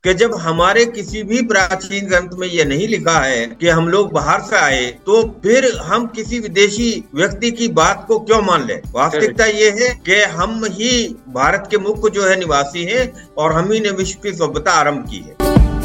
कि जब हमारे किसी भी प्राचीन ग्रंथ में यह नहीं लिखा है कि हम लोग बाहर से आए, तो फिर हम किसी विदेशी व्यक्ति की बात को क्यों मान ले। वास्तविकता ये है कि हम ही भारत के मुख्य जो है निवासी हैं और हम ही ने विश्व की सभ्यता आरंभ की है।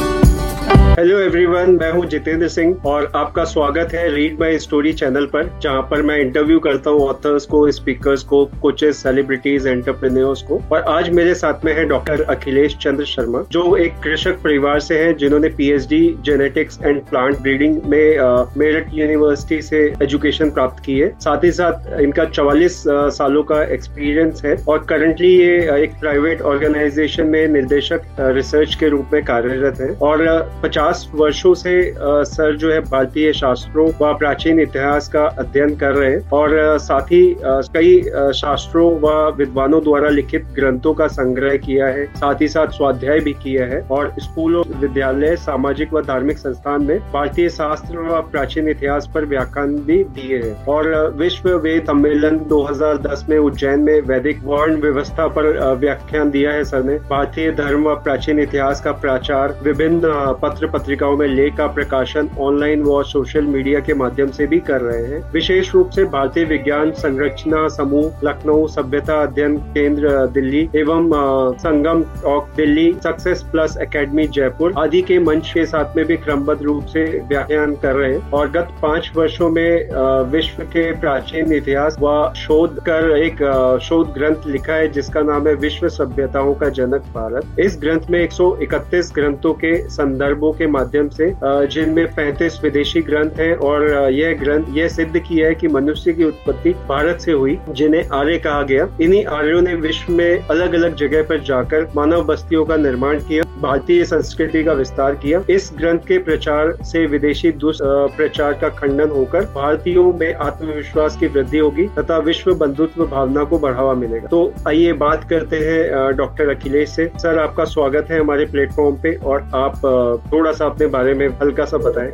हेलो एवरीवन, मैं हूं जितेंद्र सिंह और आपका स्वागत है रीड माई स्टोरी चैनल पर, जहां पर मैं इंटरव्यू करता हूं ऑथर्स को, स्पीकर्स को, कोचेस, सेलिब्रिटीज, एंटरप्रेन्योर्स को। और आज मेरे साथ में है डॉक्टर अखिलेश चंद्र शर्मा, जो एक कृषक परिवार से हैं, जिन्होंने PhD genetics and plant breeding में मेरठ यूनिवर्सिटी से एजुकेशन प्राप्त की है। साथ ही साथ इनका 44 सालों का एक्सपीरियंस है और करंटली ये एक प्राइवेट ऑर्गेनाइजेशन में निर्देशक रिसर्च के रूप में कार्यरत है। और 50 वर्षों से सर जो है भारतीय शास्त्रों व प्राचीन इतिहास का अध्ययन कर रहे हैं और साथ ही कई शास्त्रों व विद्वानों द्वारा लिखित ग्रंथों का संग्रह किया है। साथ ही साथ स्वाध्याय भी किया है और स्कूलों, विद्यालय, सामाजिक व धार्मिक संस्थान में भारतीय शास्त्र व प्राचीन इतिहास पर व्याख्यान भी दिए हैं। और विश्व वेद सम्मेलन 2010 में उज्जैन में वैदिक वर्ण व्यवस्था पर व्याख्यान दिया है सर ने। भारतीय धर्म व प्राचीन इतिहास का प्रचार विभिन्न पत्र पत्रिकाओं में लेख का प्रकाशन ऑनलाइन व सोशल मीडिया के माध्यम से भी कर रहे हैं। विशेष रूप से भारतीय विज्ञान संरचना समूह लखनऊ, सभ्यता अध्ययन केंद्र दिल्ली एवं Sangam Talk Delhi, Success Plus Academy Jaipur आदि के मंच के साथ में भी क्रमबद्ध रूप से व्याख्यान कर रहे हैं। और गत 5 वर्षों में विश्व के प्राचीन इतिहास व शोध कर एक शोध ग्रंथ लिखा है, जिसका नाम है विश्व सभ्यताओं का जनक भारत। इस ग्रंथ में 131 ग्रंथों के संदर्भों के माध्यम से, जिनमें 35 विदेशी ग्रंथ हैं, और यह ग्रंथ यह सिद्ध किया है कि मनुष्य की उत्पत्ति भारत से हुई, जिन्हें आर्य कहा गया। इन्हीं आर्यों ने विश्व में अलग अलग जगह पर जाकर मानव बस्तियों का निर्माण किया, भारतीय संस्कृति का विस्तार किया। इस ग्रंथ के प्रचार से विदेशी दुष्प्रचार का खंडन होकर भारतीयों में आत्मविश्वास की वृद्धि होगी तथा विश्व बंधुत्व भावना को बढ़ावा मिलेगा। तो आइए बात करते हैं डॉक्टर अखिलेश से। सर, आपका स्वागत है हमारे प्लेटफॉर्म पे, और आप थोड़ा सा अपने बारे में हल्का सा बताएं।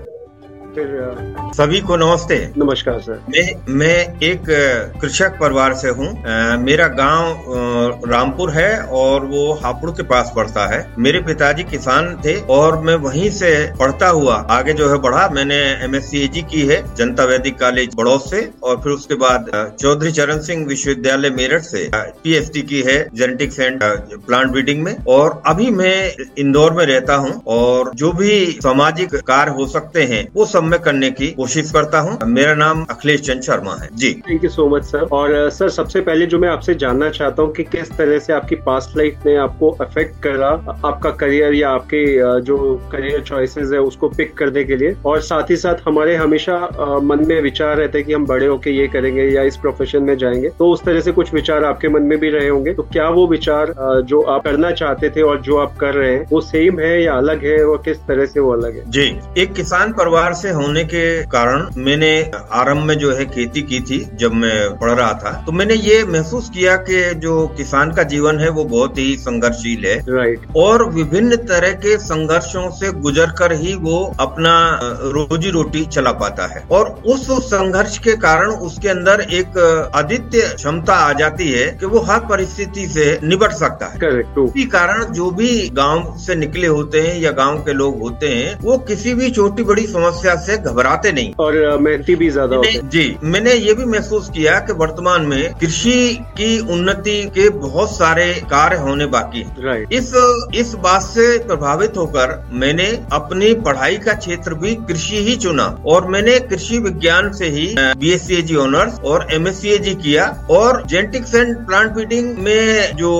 फिर सभी को नमस्ते। नमस्कार सर। मैं एक कृषक परिवार से हूँ। मेरा गांव रामपुर है और वो हापुड़ के पास पड़ता है। मेरे पिताजी किसान थे और मैं वहीं से पढ़ता हुआ आगे जो है बढ़ा। मैंने MSc की है जनता वैदिक कॉलेज बड़ौद से, और फिर उसके बाद चौधरी चरण सिंह विश्वविद्यालय मेरठ से PhD की है जेनेटिक्स एंड प्लांट ब्रीडिंग में। और अभी मैं इंदौर में रहता हूँ और जो भी सामाजिक कार्य हो सकते हैं वो मैं करने की कोशिश करता हूं। मेरा नाम अखिलेश चंद्र शर्मा है जी। Thank you so much sir. और सर, सबसे पहले जो मैं आपसे जानना चाहता हूं कि किस तरह से आपकी पास्ट लाइफ ने आपको अफेक्ट करा, आपका करियर या आपके जो करियर चॉइसेस है उसको पिक करने के लिए। और साथ ही साथ हमारे हमेशा मन में विचार रहते हैं कि हम बड़े होके ये करेंगे या इस प्रोफेशन में जाएंगे, तो उस तरह से कुछ विचार आपके मन में भी रहे होंगे। तो क्या वो विचार जो आप करना चाहते थे और जो आप कर रहे हैं वो सेम है या अलग है, और किस तरह से वो अलग है? जी, एक किसान परिवार से होने के कारण मैंने आरंभ में जो है खेती की थी। जब मैं पढ़ रहा था तो मैंने ये महसूस किया कि जो किसान का जीवन है वो बहुत ही संघर्षशील है। राइट। और विभिन्न तरह के संघर्षों से गुजरकर ही वो अपना रोजी रोटी चला पाता है। और उस संघर्ष के कारण उसके अंदर एक अद्वितीय क्षमता आ जाती है कि वो हर परिस्थिति से निपट सकता है। करेक्ट। इसी कारण जो भी गांव से निकले होते हैं या गांव के लोग होते हैं, वो किसी भी छोटी बड़ी समस्या से घबराते नहीं और मेहनती भी ज्यादा होते हैं। जी, मैंने ये भी महसूस किया कि वर्तमान में कृषि की उन्नति के बहुत सारे कार्य होने बाकी हैं। राइट। इस बात से प्रभावित होकर मैंने अपनी पढ़ाई का क्षेत्र भी कृषि ही चुना, और मैंने कृषि विज्ञान से ही BSc ऑनर्स और MSc किया। और जेनेटिक्स एंड प्लांट ब्रीडिंग में जो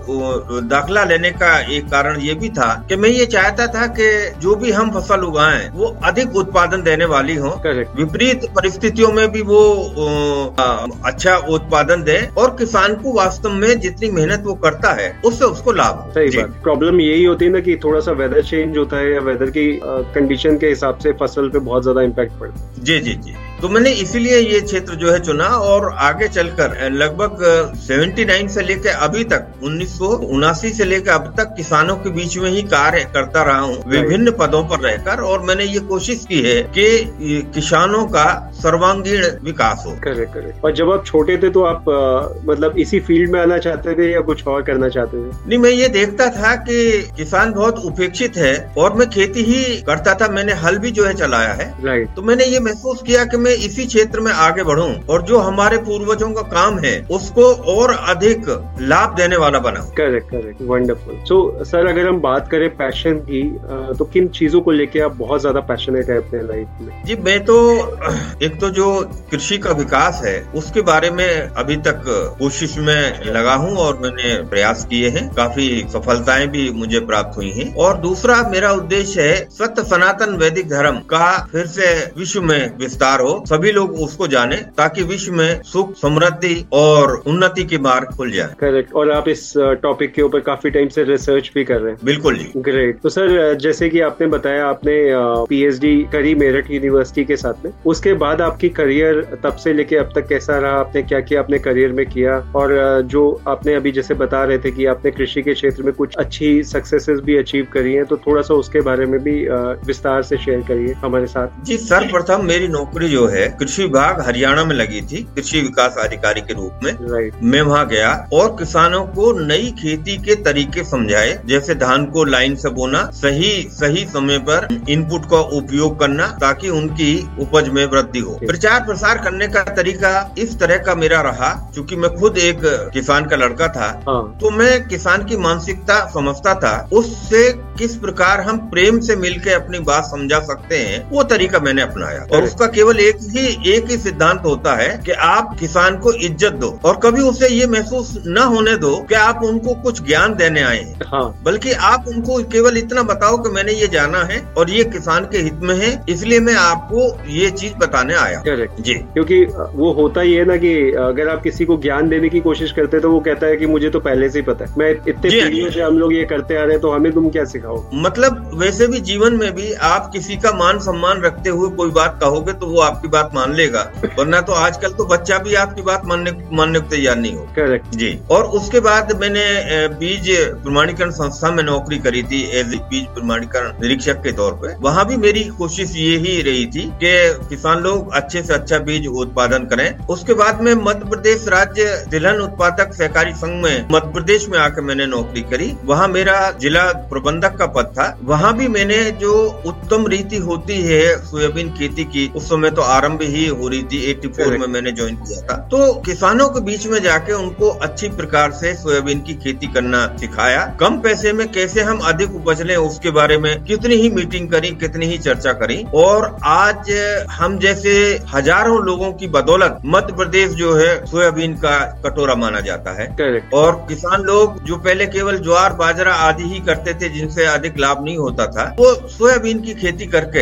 दाखिला लेने का एक कारण ये भी था कि मैं ये चाहता था कि जो भी हम फसल उगाएं वो अधिक उत्पादन देने वाली हो। विपरीत परिस्थितियों में भी वो अच्छा उत्पादन दे, और किसान को वास्तव में जितनी मेहनत वो करता है उससे उसको लाभ हो। सही बात। प्रॉब्लम यही होती है ना कि थोड़ा सा वेदर चेंज होता है या वेदर की कंडीशन के हिसाब से फसल पे बहुत ज्यादा इम्पैक्ट पड़ता है। जी जी जी। तो मैंने इसीलिए ये क्षेत्र जो है चुना और आगे चलकर लगभग 79 से लेकर अभी तक 1979 से लेकर अब तक किसानों के बीच में ही कार्य करता रहा हूँ विभिन्न पदों पर रहकर, और मैंने ये कोशिश की है कि किसानों का सर्वांगीण विकास हो। करेक्ट। और जब आप छोटे थे तो आप मतलब इसी फील्ड में आना चाहते थे या कुछ और करना चाहते थे? नहीं, मैं ये देखता था कि किसान बहुत उपेक्षित है और मैं खेती ही करता था। मैंने हल भी जो है चलाया है। राइट। तो मैंने ये महसूस किया कि मैं इसी क्षेत्र में आगे बढ़ूं और जो हमारे पूर्वजों का काम है उसको और अधिक लाभ देने वाला बनाऊं। Correct, wonderful. सो सर, अगर हम बात करें पैशन की, तो किन चीजों को लेके आप बहुत ज्यादा पैशनेट है अपने लाइफ में? जी, मैं तो एक तो जो कृषि का विकास है उसके बारे में अभी तक कोशिश में लगा हूं और मैंने प्रयास किए हैं, काफी सफलताएं भी मुझे प्राप्त हुई हैं। और दूसरा मेरा उद्देश्य है सत्य सनातन वैदिक धर्म का फिर से विश्व में विस्तार हो, सभी लोग उसको जाने ताकि विश्व में सुख, समृद्धि और उन्नति के मार्ग खुल जाए। करेक्ट। और आप इस टॉपिक के ऊपर काफी टाइम से रिसर्च भी कर रहे हैं? बिल्कुल जी। ग्रेट। तो सर, जैसे कि आपने बताया आपने पीएचडी करी मेरठ यूनिवर्सिटी के साथ में, उसके बाद आपकी करियर तब से लेके अब तक कैसा रहा? आपने क्या किया अपने करियर में किया? और जो आपने अभी जैसे बता रहे थे कि आपने कृषि के क्षेत्र में कुछ अच्छी सक्सेसेस भी अचीव करी हैं, तो थोड़ा सा उसके बारे में भी विस्तार से शेयर करिए हमारे साथ। जी, सर्वप्रथम मेरी नौकरी जो है कृषि विभाग हरियाणा में लगी थी, कृषि विकास अधिकारी के रूप में। राइट। मैं वहाँ गया और किसानों को नई खेती के तरीके समझाए, जैसे धान को लाइन से बोना, सही समय पर इनपुट का उपयोग करना ताकि उनकी उपज में वृद्धि हो। प्रचार प्रसार करने का तरीका इस तरह का मेरा रहा, क्योंकि मैं खुद एक किसान का लड़का था। तो मैं किसान की मानसिकता समझता था, उससे किस प्रकार हम प्रेम से मिलकर अपनी बात समझा सकते हैं, वो तरीका मैंने अपनाया। और उसका केवल एक ही सिद्धांत होता है कि आप किसान को इज्जत दो और कभी उसे ये महसूस न होने दो कि आप उनको कुछ ज्ञान देने आए हैं, बल्कि आप उनको केवल इतना बताओ कि मैंने ये जाना है और ये किसान के हित में है, इसलिए मैं आपको ये चीज बताने आया। करेक्ट जी। क्योंकि वो होता ही है ना कि अगर आप किसी को ज्ञान देने की कोशिश करते हैं तो वो कहता है कि मुझे तो पहले से ही पता है, मैं इतने पीढ़ियों से हम लोग ये करते आ रहे हैं, तो हमें तुम क्या सिखाओ। मतलब वैसे भी जीवन में भी आप किसी का मान सम्मान रखते हुए कोई बात कहोगे तो वो आपकी बात मान लेगा, वरना तो आजकल तो बच्चा भी आपकी बात मानने को तैयार नहीं हो। करेक्ट जी। और उसके बाद मैंने बीज प्रमाणीकरण संस्था में नौकरी करी थी एज बीज प्रमाणीकरण निरीक्षक के तौर पे। वहाँ भी मेरी कोशिश ये ही रही थी कि किसान लोग अच्छे से अच्छा बीज उत्पादन करें। उसके बाद में मध्य प्रदेश राज्य तिलहन उत्पादक सहकारी संघ में मध्य प्रदेश में आकर मैंने नौकरी करी। वहाँ मेरा जिला प्रबंधक का पद था। वहाँ भी मैंने जो उत्तम रीति होती है सोयाबीन खेती की, उस समय तो आरंभ ही हो रही थी, 84 में मैंने ज्वाइन किया था। तो किसानों के बीच में जाके उनको अच्छी प्रकार से सोयाबीन की खेती करना सिखाया। कम पैसे में कैसे हम अधिक उपज लें उसके बारे में कितनी ही मीटिंग करी, कितनी ही चर्चा करी। और आज हम जैसे हजारों लोगों की बदौलत मध्य प्रदेश जो है सोयाबीन का कटोरा माना जाता है। और किसान लोग जो पहले केवल ज्वार बाजरा आदि ही करते थे, जिनसे अधिक लाभ नहीं होता था, वो सोयाबीन की खेती करके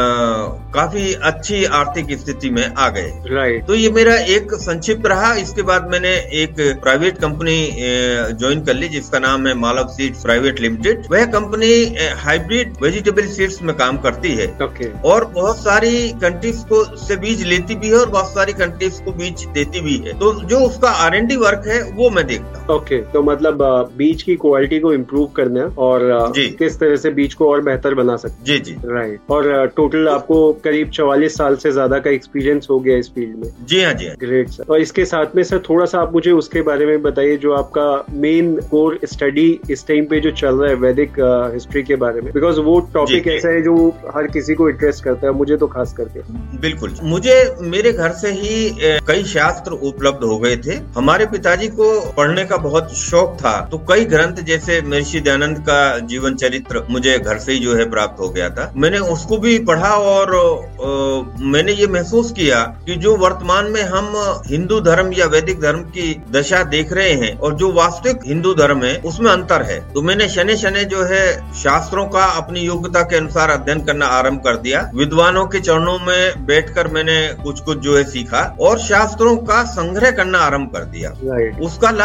काफी अच्छी आर्थिक स्थिति में आ गए। राइट। तो ये मेरा एक संक्षिप्त रहा। इसके बाद मैंने एक प्राइवेट कंपनी ज्वाइन कर ली जिसका नाम है मालव सीड्स प्राइवेट लिमिटेड। वह कंपनी हाइब्रिड वेजिटेबल सीड्स में काम करती है। और बहुत सारी कंट्रीज को से बीज लेती भी है और बहुत सारी कंट्रीज को बीज देती भी है। तो जो उसका R&D वर्क है वो मैं देखता हूँ। तो मतलब बीज की क्वालिटी को इम्प्रूव करना और किस तरह से बीज को और बेहतर बना सकते। जी। राइट। और टोटल आपको करीब 44 साल से ज्यादा का एक्सपीरियंस हो गया इस फील्ड में। जी हाँ। Great sir. और इसके साथ में सर थोड़ा सा आप मुझे उसके बारे में बताइए जो आपका मेन कोर स्टडी इस टाइम पे जो चल रहा है वैदिक हिस्ट्री के बारे में, बिकॉज वो टॉपिक ऐसा है जो हर किसी को इंटरेस्ट करता है, मुझे तो खास करके। बिल्कुल। मुझे मेरे घर से ही कई शास्त्र उपलब्ध हो गए थे। हमारे पिताजी को पढ़ने का बहुत शौक था, तो कई ग्रंथ जैसे महर्षि दयानंद का जीवन चरित्र मुझे घर से ही जो है प्राप्त हो गया था। मैंने उसको भी पढ़ा और मैंने ये महसूस किया कि जो वर्तमान में हम हिंदू धर्म या वैदिक धर्म की दशा देख रहे हैं और जो वास्तविक हिंदू धर्म है उसमें अंतर है। तो मैंने शने जो है शास्त्रों का अपनी योग्यता के अनुसार अध्ययन करना आरंभ कर दिया। विद्वानों के चरणों में बैठकर मैंने कुछ जो है सीखा और शास्त्रों का संग्रह करना आरंभ कर दिया। उसका लाभ ये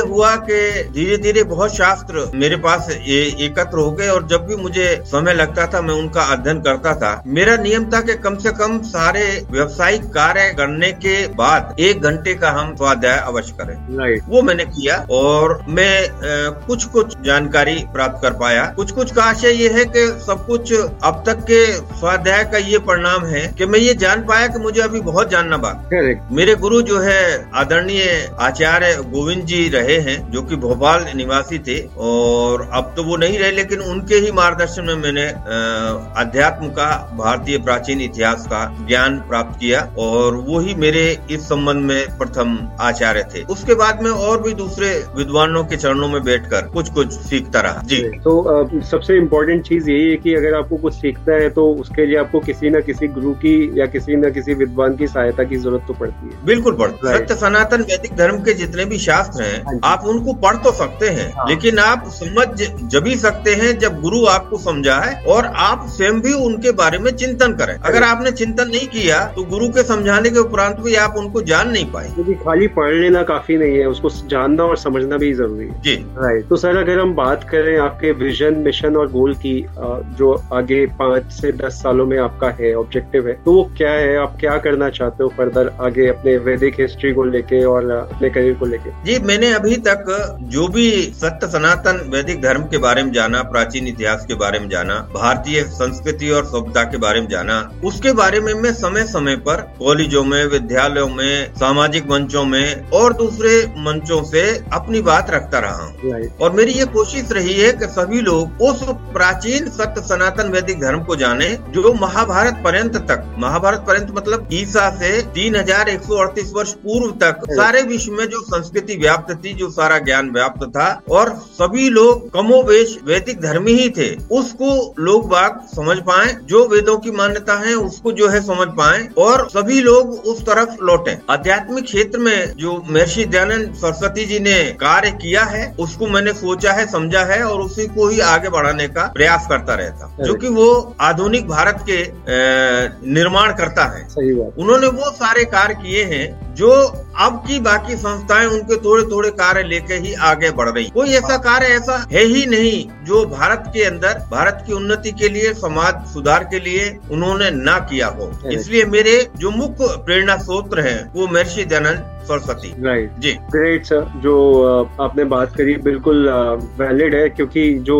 हुआ कि धीरे धीरे बहुत शास्त्र मेरे पास एकत्र हो गए और जब भी मुझे समय लगता था मैं उनका अध्ययन करता था। मेरा नियम था कि कम से कम सारे व्यावसायिक कार्य करने के बाद 1 घंटे का हम स्वाध्याय अवश्य करें। वो मैंने किया और मैं कुछ जानकारी प्राप्त कर पाया। कुछ का आशय ये है कि सब कुछ अब तक के स्वाध्याय का ये परिणाम है कि मैं ये जान पाया कि मुझे अभी बहुत जानना बाकी। मेरे गुरु जो है आदरणीय आचार्य गोविंद जी रहे हैं, जो कि भोपाल निवासी थे और अब तो वो नहीं रहे, लेकिन उनके ही मार्गदर्शन में मैंने अध्यात्म का, भारतीय प्राचीन इतिहास का ज्ञान प्राप्त किया और वो ही मेरे इस संबंध में प्रथम आचार्य थे। उसके बाद में और भी दूसरे विद्वानों के चरणों में बैठकर कुछ सीखता रहा। जी, तो सबसे इम्पोर्टेंट चीज यही है कि अगर आपको कुछ सीखना है तो उसके लिए आपको किसी न किसी गुरु की या किसी न किसी विद्वान की सहायता की जरूरत तो पड़ती है। बिल्कुल पड़ती है। सत्य सनातन वैदिक धर्म के जितने भी शास्त्र हैं आप उनको पढ़ तो सकते हैं, लेकिन आप समझ जब ही सकते हैं जब गुरु आपको समझाए और आप स्वयं भी उनके बारे में चिंतन करें। अगर आपने चिंतन नहीं किया तो गुरु के समझाने के उपरांत भी आप उनको जान नहीं पाए। क्योंकि खाली पढ़ लेना काफी नहीं है, उसको जानना और समझना भी जरूरी है। जी राइट। तो सर अगर हम बात करें आपके विजन, मिशन और गोल की, जो आगे 5 से 10 सालों में आपका है, ऑब्जेक्टिव है, तो वो क्या है? आप क्या करना चाहते हो फर्दर आगे अपने वैदिक हिस्ट्री को लेके और अपने करियर को लेके? जी, मैंने अभी तक जो भी सत्य सनातन वैदिक धर्म के बारे में जाना, प्राचीन इतिहास के बारे में जाना, भारतीय संस्कृति और सभ्यता के बारे में जाना, उसके बारे में मैं समय समय पर कॉलेजों में, विद्यालयों में, सामाजिक मंचों में और दूसरे मंचों से अपनी बात रखता रहा हूँ। और मेरी ये कोशिश रही है कि सभी लोग उस प्राचीन सत्य सनातन वैदिक धर्म को जाने जो महाभारत पर्यंत तक, महाभारत पर्यंत मतलब ईसा से 3138 वर्ष पूर्व तक सारे विश्व में जो संस्कृति व्याप्त थी, जो सारा ज्ञान व्याप्त था और सभी लोग कमोवेश वैदिक धर्मी ही थे, उसको लोग बाग समझ पाए, जो वेदों की मान्यता है उसको जो है समझ पाए और सभी लोग उस तरफ लौटे। आध्यात्मिक क्षेत्र में जो महर्षि दयानंद सरस्वती जी ने कार्य किया है उसको मैंने सोचा है, समझा है और उसी को ही आगे बढ़ाने का प्रयास करता रहता, जो कि वो आधुनिक भारत के निर्माण करता है। सही बात। उन्होंने वो सारे कार्य किए हैं जो अब की बाकी संस्थाएं उनके थोड़े कार्य लेके ही आगे बढ़ रही। कोई ऐसा कार्य ऐसा है ही नहीं जो भारत के अंदर भारत की उन्नति के लिए, समाज सुधार के लिए उन्होंने ना किया हो। इसलिए मेरे जो मुख्य प्रेरणा स्रोत हैं वो महर्षि दयानंद सरस्वती। राइट जी, ग्रेट सर। जो आपने बात करी बिल्कुल वैलिड है, क्योंकि जो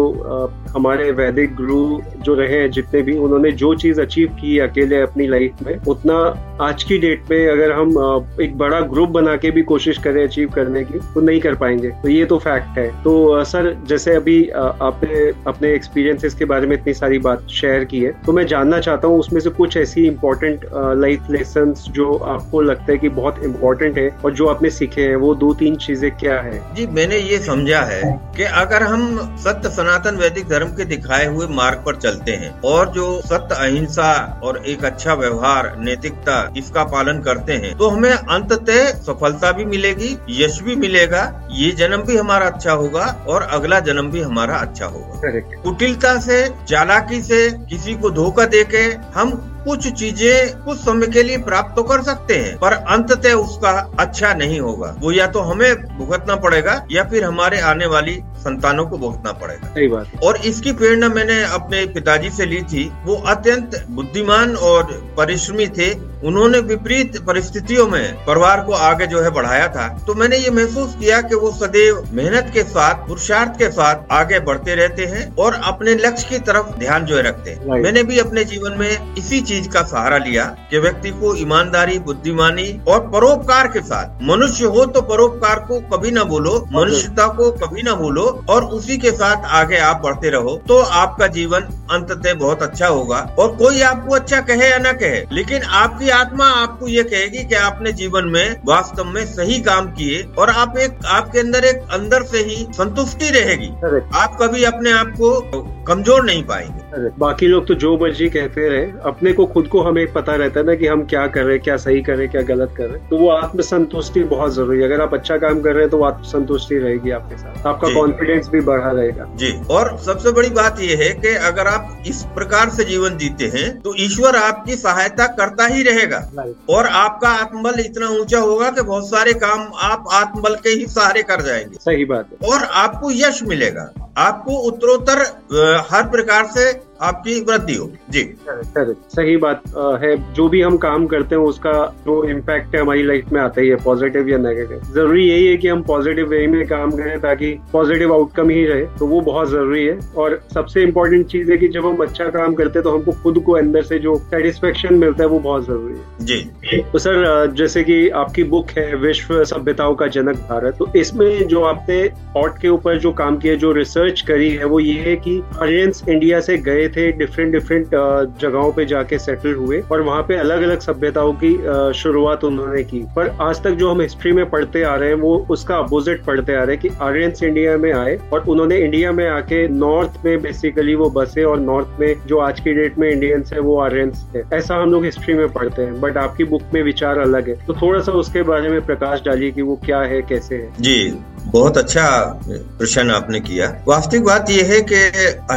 हमारे वैदिक गुरु जो रहे हैं जितने भी, उन्होंने जो चीज अचीव की अकेले अपनी लाइफ में, उतना आज की डेट में अगर हम एक बड़ा ग्रुप बना के भी कोशिश करें अचीव करने की तो नहीं कर पाएंगे। तो ये तो फैक्ट है। तो सर जैसे अभी आपने अपने एक्सपीरियंसेस के बारे में इतनी सारी बात शेयर की है, तो मैं जानना चाहता हूँ उसमें से कुछ ऐसी इम्पोर्टेंट लाइफ लेसन्स जो आपको लगता है कि बहुत इम्पोर्टेंट है और जो आपने सीखे हैं, वो 2-3 चीजें क्या है? जी, मैंने ये समझा है कि अगर हम सत्य सनातन वैदिक धर्म के दिखाए हुए मार्ग पर चलते हैं और जो सत्य, अहिंसा और एक अच्छा व्यवहार, नैतिकता, इसका पालन करते हैं तो हमें अंततः सफलता भी मिलेगी, यश भी मिलेगा, ये जन्म भी हमारा अच्छा होगा और अगला जन्म भी हमारा अच्छा होगा। कुटिलता से, चालाकी से, किसी को धोखा देके हम कुछ चीजें कुछ समय के लिए प्राप्त तो कर सकते हैं, पर अंततः उसका अच्छा नहीं होगा। वो या तो हमें भुगतना पड़ेगा या फिर हमारे आने वाली संतानों को भुगतना पड़ेगा। सही बात। और इसकी प्रेरणा मैंने अपने पिताजी से ली थी। वो अत्यंत बुद्धिमान और परिश्रमी थे। उन्होंने विपरीत परिस्थितियों में परिवार को आगे जो है बढ़ाया था। तो मैंने ये महसूस किया कि वो सदैव मेहनत के साथ, पुरुषार्थ के साथ आगे बढ़ते रहते हैं और अपने लक्ष्य की तरफ ध्यान जो है रखते हैं। मैंने भी अपने जीवन में इसी चीज का सहारा लिया कि व्यक्ति को ईमानदारी, बुद्धिमानी और परोपकार के साथ, मनुष्य हो तो परोपकार को कभी ना भूलो, मनुष्यता को कभी ना भूलो और उसी के साथ आगे आप बढ़ते रहो तो आपका जीवन अंततः बहुत अच्छा होगा। और कोई आपको अच्छा कहे या ना कहे, लेकिन आपकी आत्मा आपको ये कहेगी कि आपने जीवन में वास्तव में सही काम किए और आपके अंदर एक अंदर से ही संतुष्टि रहेगी। आप कभी अपने आप को कमजोर नहीं पाएंगे। बाकी लोग तो जो मर्जी कहते रहे, अपने को खुद को हमें पता रहता है ना कि हम क्या कर रहे हैं, क्या सही कर रहे हैं, क्या गलत कर रहे हैं। तो वो आत्मसंतुष्टि बहुत जरूरी है। अगर आप अच्छा काम कर रहे हैं तो आत्मसंतुष्टि रहेगी आपके साथ, आपका कॉन्फिडेंस भी बढ़ा रहेगा जी। और सबसे बड़ी बात यह है कि अगर आप इस प्रकार से जीवन जीते हैं तो ईश्वर आपकी सहायता करता ही रहेगा और आपका आत्मबल इतना ऊंचा होगा कि बहुत सारे काम आप आत्मबल के ही सहारे कर जाएंगे। सही बात है। और आपको यश मिलेगा, आपको उत्तरोत्तर हर प्रकार से आपकी वृद्धि हो जी। सही बात है। जो भी हम काम करते हैं उसका जो इम्पैक्ट है हमारी लाइफ में आता ही है, पॉजिटिव या नेगेटिव। जरूरी यही है कि हम पॉजिटिव वे में काम करें ताकि पॉजिटिव आउटकम ही रहे, तो वो बहुत जरूरी है। और सबसे इम्पोर्टेंट चीज है कि जब हम अच्छा काम करते हैं तो हमको खुद को अंदर से जो सेटिस्फेक्शन मिलता है वो बहुत जरूरी है जी। तो सर, जैसे कि आपकी बुक है विश्व सभ्यताओं का जनक भारत, तो इसमें जो आपने आर्ट के ऊपर जो काम किया, जो रिसर्च करी है, वो ये है कि आर्यंस इंडिया से गए थे, डिफरेंट जगहों पे जाके सेटल हुए और वहाँ पे अलग अलग सभ्यताओं की शुरुआत उन्होंने की। पर आज तक जो हम हिस्ट्री में पढ़ते आ रहे हैं वो उसका अपोजिट पढ़ते आ रहे हैं कि आर्यंस इंडिया में आए और उन्होंने इंडिया में आके नॉर्थ में बेसिकली वो बसे और नॉर्थ में जो आज की डेट में इंडियंस है वो आर्यंस है। ऐसा हम लोग हिस्ट्री में पढ़ते हैं, बट आपकी बुक में विचार अलग है। तो थोड़ा सा उसके बारे में प्रकाश डालिए कि वो क्या है, कैसे है। जी, बहुत अच्छा प्रश्न आपने किया। वास्तविक बात यह है कि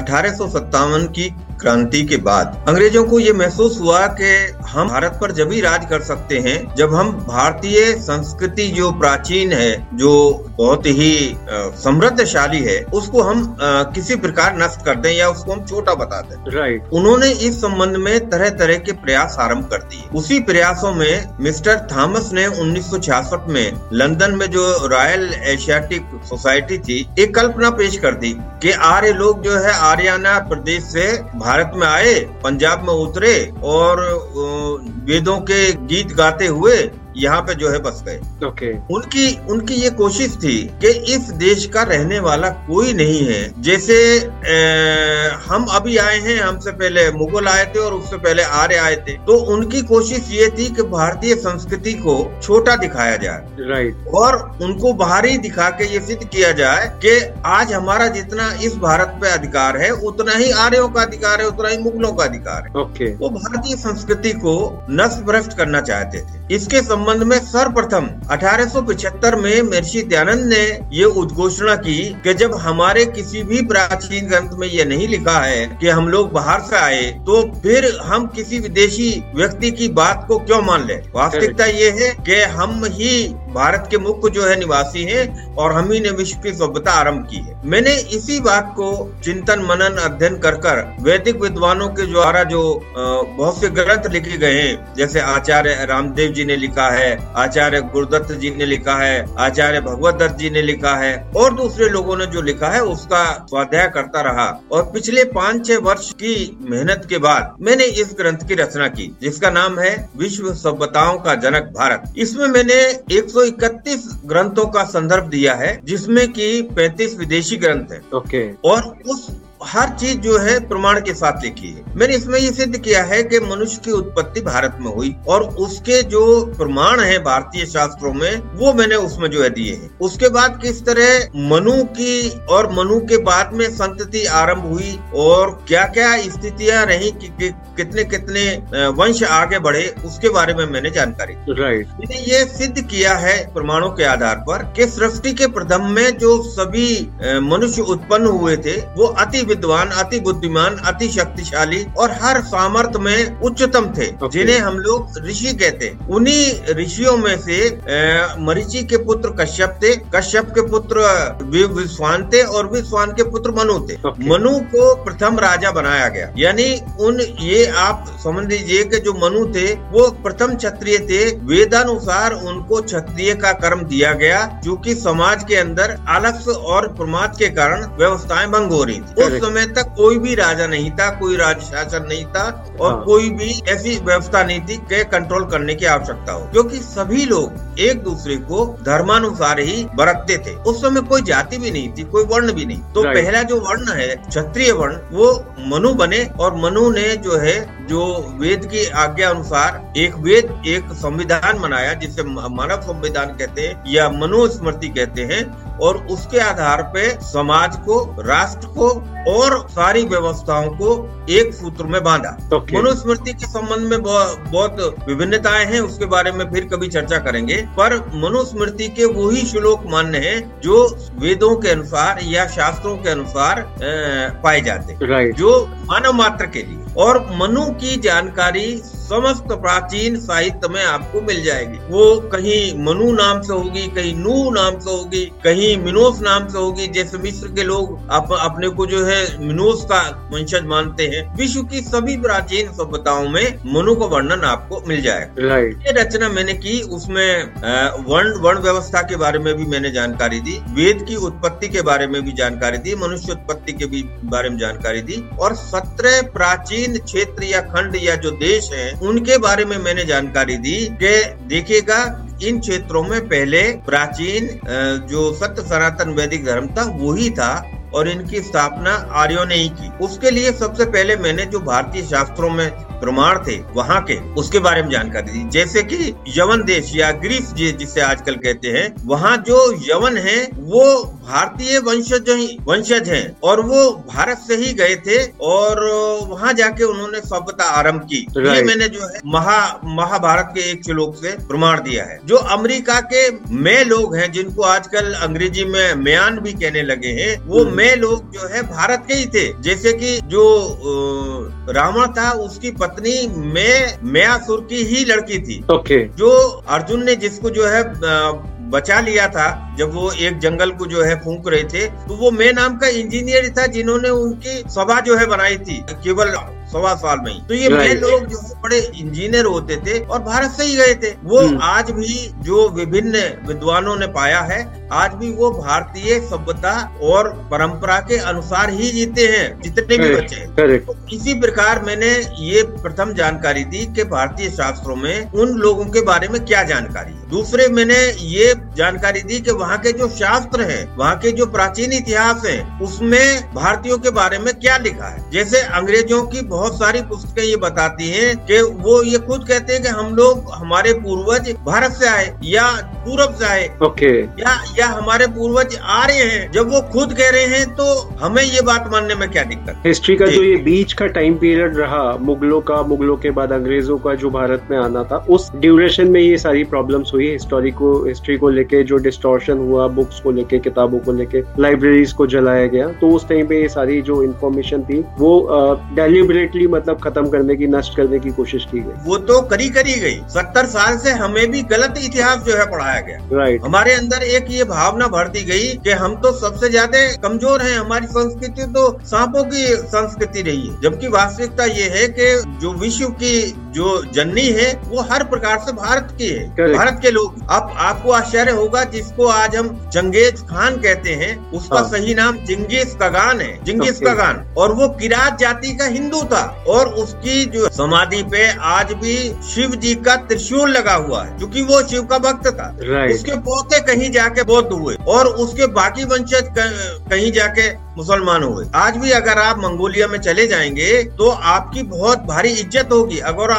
1857 की क्रांति के बाद अंग्रेजों को ये महसूस हुआ कि हम भारत पर जब ही राज कर सकते हैं जब हम भारतीय संस्कृति जो प्राचीन है, जो बहुत ही समृद्धशाली है, उसको हम किसी प्रकार नष्ट कर दें या उसको हम छोटा बता दें। राइट। उन्होंने इस संबंध में तरह तरह के प्रयास आरंभ कर दिए। उसी प्रयासों में मिस्टर थॉमस ने 1966 में लंदन में जो रॉयल एशियाटिक सोसाइटी थी, एक कल्पना पेश कर दी कि आर्य लोग जो है आर्याना प्रदेश से भारत में आए, पंजाब में उतरे और वेदों के गीत गाते हुए यहाँ पे जो है बस गए। ओके। उनकी ये कोशिश थी कि इस देश का रहने वाला कोई नहीं है। जैसे हम अभी आए हैं, हमसे पहले मुगल आए थे और उससे पहले आर्य आए थे, तो उनकी कोशिश ये थी कि भारतीय संस्कृति को छोटा दिखाया जाए। राइट। और उनको बाहरी दिखा के ये सिद्ध किया जाए कि आज हमारा जितना इस भारत पे अधिकार है उतना ही आर्यों का अधिकार है, उतना ही मुगलों का अधिकार है। ओके। वो भारतीय संस्कृति को नष्ट भ्रष्ट करना चाहते थे। इसके संबंध में सर्वप्रथम 1875 में महर्षि दयानंद ने ये उद्घोषणा की कि जब हमारे किसी भी प्राचीन ग्रंथ में ये नहीं लिखा है कि हम लोग बाहर से आए, तो फिर हम किसी विदेशी व्यक्ति की बात को क्यों मान ले। वास्तविकता ये है कि हम ही भारत के मुख्य जो है निवासी हैं और हम ही ने विश्व की सभ्यता आरंभ की है। मैंने इसी बात को चिंतन मनन अध्ययन कर वैदिक विद्वानों के द्वारा जो बहुत से ग्रंथ लिखे गए हैं, जैसे आचार्य रामदेव जी ने लिखा है, आचार्य गुरुदत्त जी ने लिखा है, आचार्य भगवत दत्त जी ने लिखा है और दूसरे लोगों ने जो लिखा है उसका स्वाध्याय करता रहा। और पिछले 5-6 वर्ष की मेहनत के बाद मैंने इस ग्रंथ की रचना की, जिसका नाम है विश्व सभ्यताओं का जनक भारत। इसमें मैंने 131 ग्रंथों का संदर्भ दिया है, जिसमें कि 35 विदेशी ग्रंथ हैं। ओके। और उस हर चीज जो है प्रमाण के साथ लिखी है। मैंने इसमें ये सिद्ध किया है कि मनुष्य की उत्पत्ति भारत में हुई और उसके जो प्रमाण है भारतीय शास्त्रों में वो मैंने उसमें जो है दिए हैं। उसके बाद किस तरह मनु की और मनु के बाद में संतति आरंभ हुई और क्या क्या स्थितियां रही, कितने कितने वंश आगे बढ़े, उसके बारे में मैंने जानकारी। राइट। मैंने ये सिद्ध किया है प्रमाणों के आधार पर कि सृष्टि के प्रथम में जो सभी मनुष्य उत्पन्न हुए थे वो अति विद्वान, अति बुद्धिमान, अति शक्तिशाली और हर सामर्थ्य में उच्चतम थे, जिन्हें हम लोग ऋषि कहते हैं। उन्हीं ऋषियों में से मरीचि के पुत्र कश्यप थे, कश्यप के पुत्र विश्वान थे और विश्वान के पुत्र मनु थे। मनु को प्रथम राजा बनाया गया, यानी ये आप समझ लीजिए कि जो मनु थे वो प्रथम क्षत्रिय थे। वेदानुसार उनको क्षत्रिय का कर्म दिया गया, जो कि समाज के अंदर आलस्य और प्रमाद के कारण व्यवस्थाएं भंग हो रही थी। उस समय तक कोई भी राजा नहीं था, कोई राज शासन नहीं था और कोई भी ऐसी व्यवस्था नहीं थी कि कंट्रोल करने की आवश्यकता हो, क्योंकि सभी लोग एक दूसरे को धर्मानुसार ही बरतते थे। उस समय कोई जाति भी नहीं थी, कोई वर्ण भी नहीं। तो पहला जो वर्ण है क्षत्रिय वर्ण, वो मनु बने और मनु ने जो है जो वेद की आज्ञा अनुसार एक वेद एक संविधान बनाया, जिसे मानव संविधान कहते हैं या मनुस्मृति कहते हैं। और उसके आधार पे समाज को, राष्ट्र को और सारी व्यवस्थाओं को एक सूत्र में बांधा। मनुस्मृति के संबंध में बहुत विभिन्नताएं हैं, उसके बारे में फिर कभी चर्चा करेंगे, पर मनुस्मृति के वही श्लोक मान्य हैं जो वेदों के अनुसार या शास्त्रों के अनुसार पाए जाते, जो मानव मात्र के लिए। और मनु की जानकारी समस्त प्राचीन साहित्य में आपको मिल जाएगी। वो कहीं मनु नाम से होगी, कहीं नू नाम से होगी, कहीं मिनोस नाम से होगी। जैसे मिस्र के लोग अपने को जो है मिनोस का वंशज मानते हैं। विश्व की सभी प्राचीन सभ्यताओं में मनु का वर्णन आपको मिल जाएगा। ये रचना मैंने की, उसमें वर्ण व्यवस्था के बारे में भी मैंने जानकारी दी, वेद की उत्पत्ति के बारे में भी जानकारी दी, मनुष्य उत्पत्ति के भी बारे में जानकारी दी, और 17 प्राचीन क्षेत्र या खंड या जो देश है उनके बारे में मैंने जानकारी दी कि देखिएगा इन क्षेत्रों में पहले प्राचीन जो सत्य सनातन वैदिक धर्म था वही था और इनकी स्थापना आर्यों ने ही की। उसके लिए सबसे पहले मैंने जो भारतीय शास्त्रों में प्रमाण थे वहाँ के, उसके बारे में जानकारी दी। जैसे कि यवन देश या ग्रीस जिसे आजकल कहते हैं, वहाँ जो यवन है वो भारतीय वंशज हैं और वो भारत से ही गए थे और वहाँ जाके उन्होंने सभ्यता आरंभ की। ये मैंने जो है महाभारत के एक श्लोक से प्रमाण दिया है। जो अमेरिका के मे लोग हैं, जिनको आजकल अंग्रेजी में म्यान भी कहने लगे हैं, वो मे लोग जो है भारत के ही थे। जैसे कि जो रावण था उसकी पत्नी मयासुर की ही लड़की थी। जो अर्जुन ने जिसको जो है बचा लिया था जब वो एक जंगल को जो है फूंक रहे थे, तो वो मे नाम का इंजीनियर था जिन्होंने उनकी सभा जो है बनाई थी केवल 1.25 साल में ही। तो ये मे लोग जो बड़े इंजीनियर होते थे और भारत से ही गए थे। वो आज भी जो विभिन्न विद्वानों ने पाया है, आज भी वो भारतीय सभ्यता और परंपरा के अनुसार ही जीते हैं जितने भी बच्चे हैं। तो इसी प्रकार मैंने ये प्रथम जानकारी दी कि भारतीय शास्त्रों में उन लोगों के बारे में क्या जानकारी है। दूसरे मैंने ये जानकारी दी कि वहाँ के जो शास्त्र हैं, वहाँ के जो प्राचीन इतिहास है, उसमें भारतीयों के बारे में क्या लिखा है। जैसे अंग्रेजों की बहुत सारी पुस्तकें ये बताती हैं कि वो ये खुद कहते हैं कि हम लोग, हमारे पूर्वज भारत से आए या पूरब से आए, या हमारे पूर्वज आ रहे हैं। जब वो खुद कह रहे हैं तो हमें ये बात मानने में क्या दिक्कत। हिस्ट्री का जो ये बीच का टाइम पीरियड रहा, मुगलों के बाद अंग्रेजों का जो भारत में आना था, उस ड्यूरेशन में ये सारी प्रॉब्लम्स हुई। हिस्ट्री को लेके जो डिस्टॉर्शन हुआ, बुक्स को लेके, किताबों को लेके, लाइब्रेरीज को जलाया गया। तो उस टाइम पे ये सारी जो इन्फॉर्मेशन थी वो डेलिबरेटली मतलब खत्म करने की, नष्ट करने की कोशिश की गई। वो तो करी गई। 70 साल से हमें भी गलत इतिहास जो है पढ़ाया गया। हमारे अंदर एक ये भावना भर दी गई कि हम तो सबसे ज्यादा कमजोर हैं, हमारी संस्कृति तो सांपों की संस्कृति रही है। जबकि वास्तविकता ये है कि जो विश्व की जो जननी है वो हर प्रकार से भारत की है, भारत के लोग। अब आपको आश्चर्य होगा, जिसको आज हम चंगेज खान कहते हैं, उसका सही नाम जिंगिस कगान है, जिंगिस कगान। और वो किरात जाति का हिंदू था और उसकी जो समाधि पे आज भी शिव जी का त्रिशूल लगा हुआ है, क्योंकि वो शिव का भक्त था। उसके पोते कहीं जाके बौद्ध हुए और उसके बाकी वंशज कहीं जाके मुसलमान हुए। आज भी अगर आप मंगोलिया में चले जाएंगे तो आपकी बहुत भारी इज्जत होगी।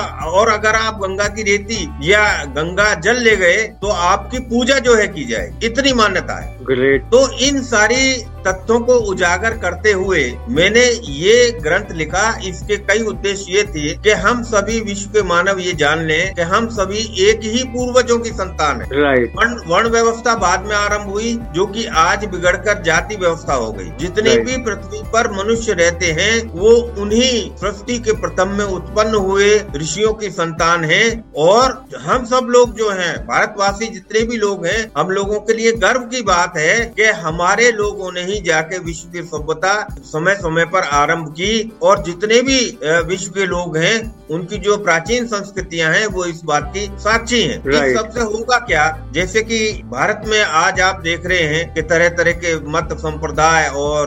अगर आप गंगा की रेती या गंगा जल ले गए तो आपकी पूजा जो है की जाएगी, इतनी मान्यता है। तो इन सारी तथ्यों को उजागर करते हुए मैंने ये ग्रंथ लिखा। इसके कई उद्देश्य ये थे कि हम सभी विश्व के मानव ये जान लें कि हम सभी एक ही पूर्वजों की संतान है। वर्ण व्यवस्था बाद में आरंभ हुई, जो कि आज बिगड़कर जाति व्यवस्था हो गई। जितने भी पृथ्वी पर मनुष्य रहते हैं वो उन्हीं सृष्टि के प्रथम में उत्पन्न हुए ऋषियों की संतान है। और हम सब लोग जो हैं, भारतवासी जितने भी लोग हैं, हम लोगों के लिए गर्व की बात है कि हमारे लोगों ने ही जाके विश्व की सभ्यता समय समय पर आरंभ की। और जितने भी विश्व के लोग हैं उनकी जो प्राचीन संस्कृतियां हैं वो इस बात की साक्षी हैं। इस सबसे होगा क्या, जैसे कि भारत में आज आप देख रहे हैं कि तरह तरह के मत संप्रदाय और